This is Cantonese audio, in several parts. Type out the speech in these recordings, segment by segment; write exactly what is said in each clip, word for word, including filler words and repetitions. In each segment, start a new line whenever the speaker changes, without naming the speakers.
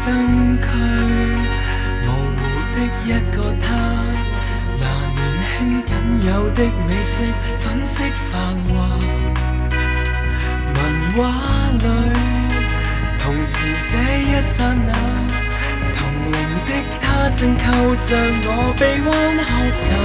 燈區，模糊的一個他，那年輕僅有的美色，粉飾繁華文畫裏，同時這一剎那，同齡的他正扣着我臂彎喝茶，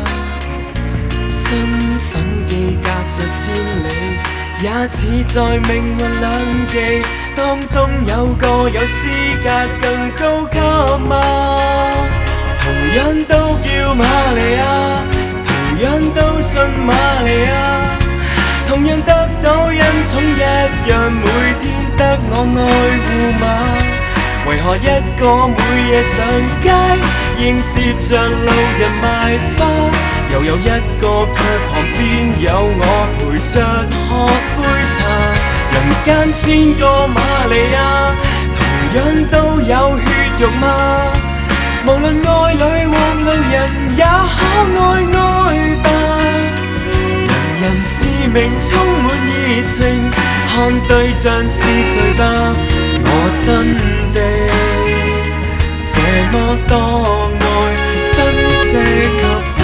身份記隔着千里，也似在命運兩極當中有個有資格更高級嗎？同樣都叫瑪利亞，同樣都信瑪利亞，同樣得到恩寵一樣，每天得我愛護嗎？為何一個每夜上街應接着路人賣花，又有一個卻旁邊有我陪着喝杯茶？人間千個瑪利亞，同樣都有血肉嗎？無論愛侶或路人，也可愛愛吧。人人自命充滿熱情，看對象是誰吧。我真的這麼多愛分析給他，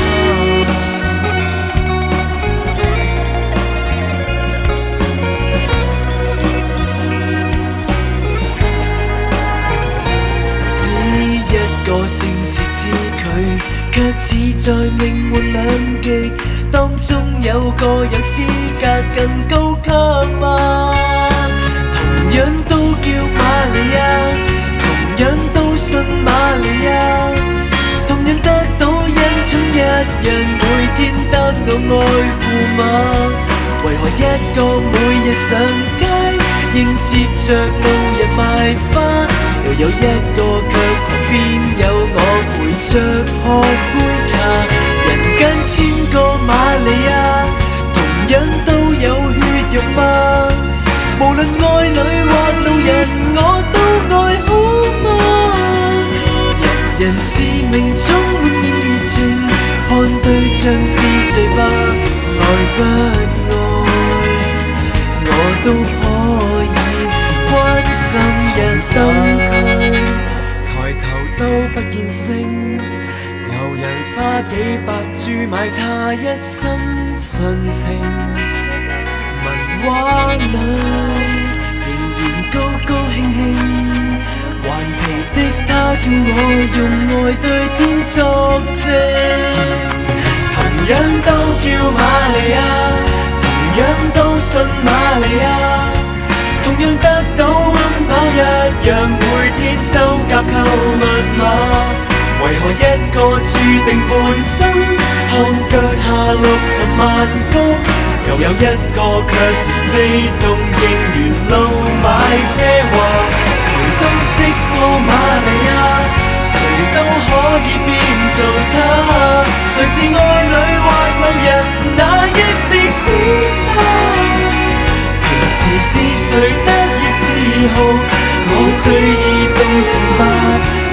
只一個姓氏之距，卻似在命運兩極當中有個有資格更高級嗎？同樣都叫瑪利亞，同樣都信瑪利亞，同樣得到恩寵一樣，每天得我愛護嗎？為何一個每日上街應接着路人賣花，又有一個卻旁邊有我陪着喝杯茶？人間千個瑪利亞，同樣都有血肉嗎？無論愛侶或路人，我都愛好嗎？人人自命充滿熱情，看對象是誰吧。愛不愛，我都可以關心人等佢。抬頭都不見星，有人花幾百注買他一生純情。文畫裏仍然高高興興，頑皮的他叫我用愛對天作證。同樣都叫瑪利亞，同樣都信瑪利亞，同樣得到溫飽一樣，每天收夾購物碼。為何一個注定半生，看腳下六層萬高，又有一個卻直飛東京沿路買車話？誰都識過瑪利亞，誰都可以變做他，誰是愛侶或路人，那一息之差。平時是誰得意自豪，我最易動情吧。